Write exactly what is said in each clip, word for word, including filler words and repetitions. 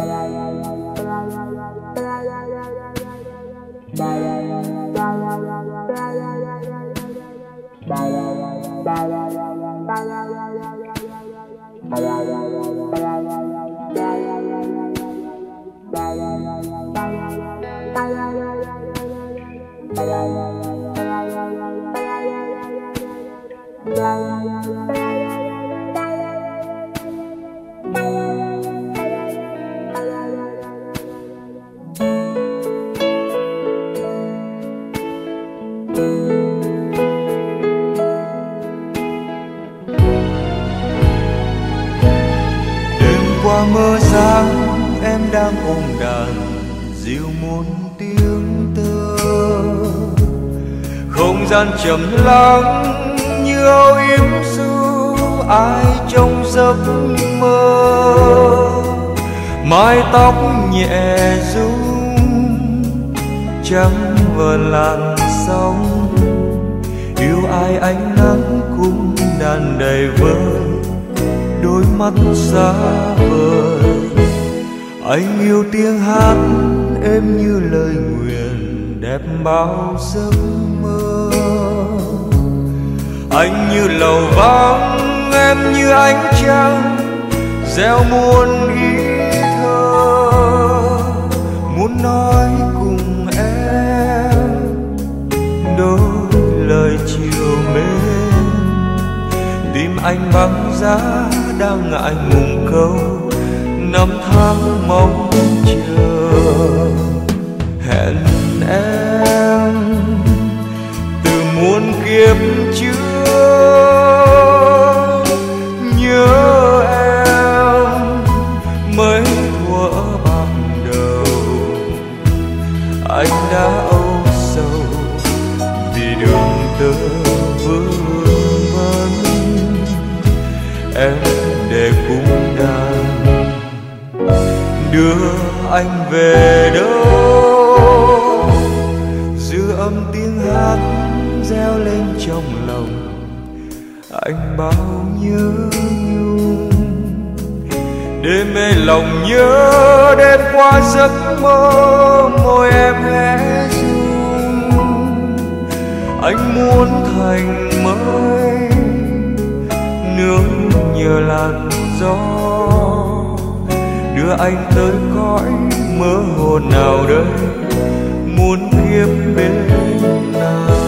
Qua mơ sáng em đang ôm đàn dịu muôn tiếng tơ, không gian trầm lắng như âu yếm du ai trong giấc mơ. Mái tóc nhẹ rung trắng vờn làn sóng, yêu ai ánh nắng cũng đàn đầy vơi đôi mắt xa vời. Anh yêu tiếng hát êm như lời nguyền đẹp bao giấc mơ. Anh như lầu vắng, em như ánh trăng gieo muôn ý thơ, muốn nói cùng em đôi lời chiều mến. Tim anh băng giá đang ngại ngùng câu năm tháng mong chờ. Hẹn em từ muôn kiếp trước, nhớ em mấy thuở ban đầu. Anh đã âu sầu vì đường tơ vương vấn, em để cung đàn đưa anh về đâu. Dư âm tiếng hát reo lên trong lòng anh bao nhớ nhung. Đêm mê lòng nhớ đêm qua giấc mơ môi em hé rung. Anh muốn thành mới nương nhờ làn gió, đưa anh tới cõi mơ hồ nào đây muôn kiếp bên nàng.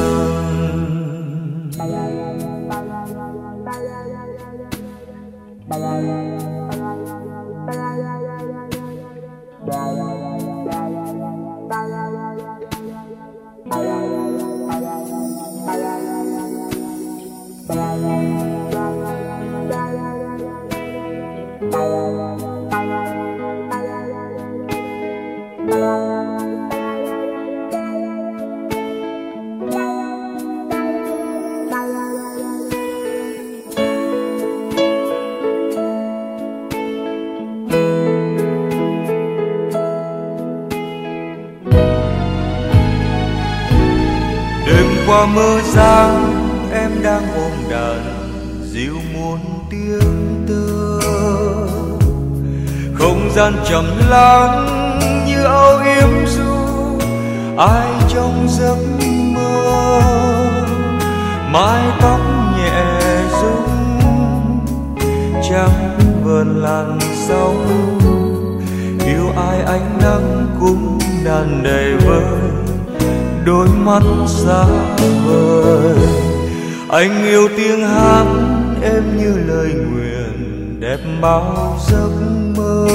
Qua mơ sáng em đang ôm đàn dịu muôn tiếng tơ, không gian trầm lắng như âu yếm du ai trong giấc mơ. Mái tóc nhẹ rung trắng vờn làn sóng, yêu ai ánh nắng cũng đàn đầy vơi đôi mắt xa vời. Anh yêu tiếng hát êm như lời nguyền đẹp bao giấc mơ.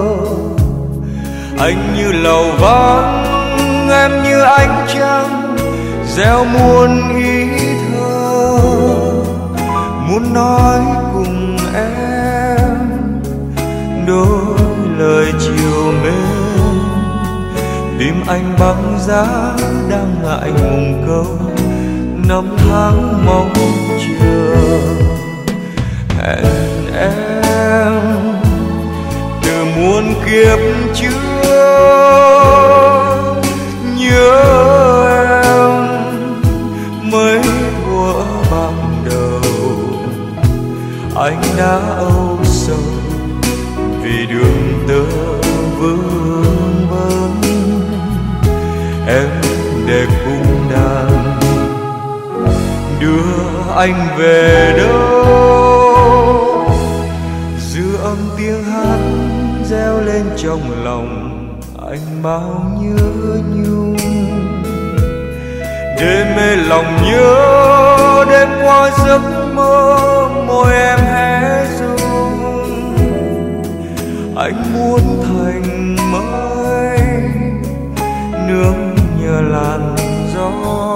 Anh như lầu vắng, em như ánh trăng gieo muôn ý thơ, muốn nói cùng em đôi lời chiều mến. Tim anh băng giá đang ngại ngùng câu năm tháng mong chờ. Hẹn em từ muôn kiếp trước, nhớ em mấy thuở ban đầu. Anh đã âu sầu vì đường tơ anh về đâu. Dư âm tiếng hát reo lên trong lòng anh bao nhớ nhung. Đêm mê lòng nhớ đêm qua giấc mơ môi em hé rung. Anh muốn thành mây nương nhờ làn gió,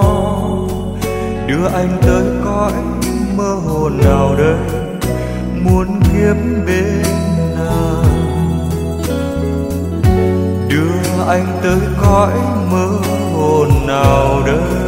đưa anh tới cõi mơ hồn nào đây muôn kiếp bên nào. Đưa anh tới cõi mơ hồn nào đây.